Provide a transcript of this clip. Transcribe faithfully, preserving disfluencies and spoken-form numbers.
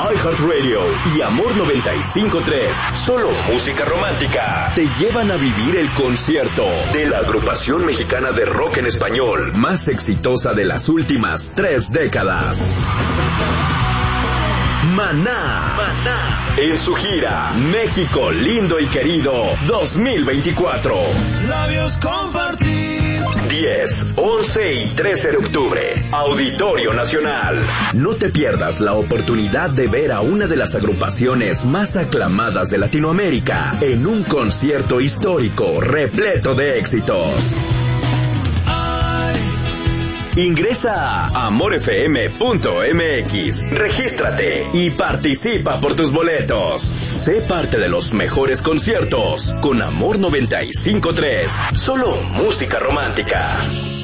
iHeartRadio y Amor noventa y cinco punto tres, solo música romántica, te llevan a vivir el concierto de la agrupación mexicana de rock en español más exitosa de las últimas tres décadas. Maná. Maná. En su gira México lindo y querido dos mil veinticuatro. Labios compartir. diez, once y trece de octubre. Auditorio Nacional. No te pierdas la oportunidad de ver a una de las agrupaciones más aclamadas de Latinoamérica en un concierto histórico repleto de éxitos. Ingresa a amor f m punto m x, regístrate y participa por tus boletos. Sé parte de los mejores conciertos con Amor noventa y cinco punto tres, solo música romántica.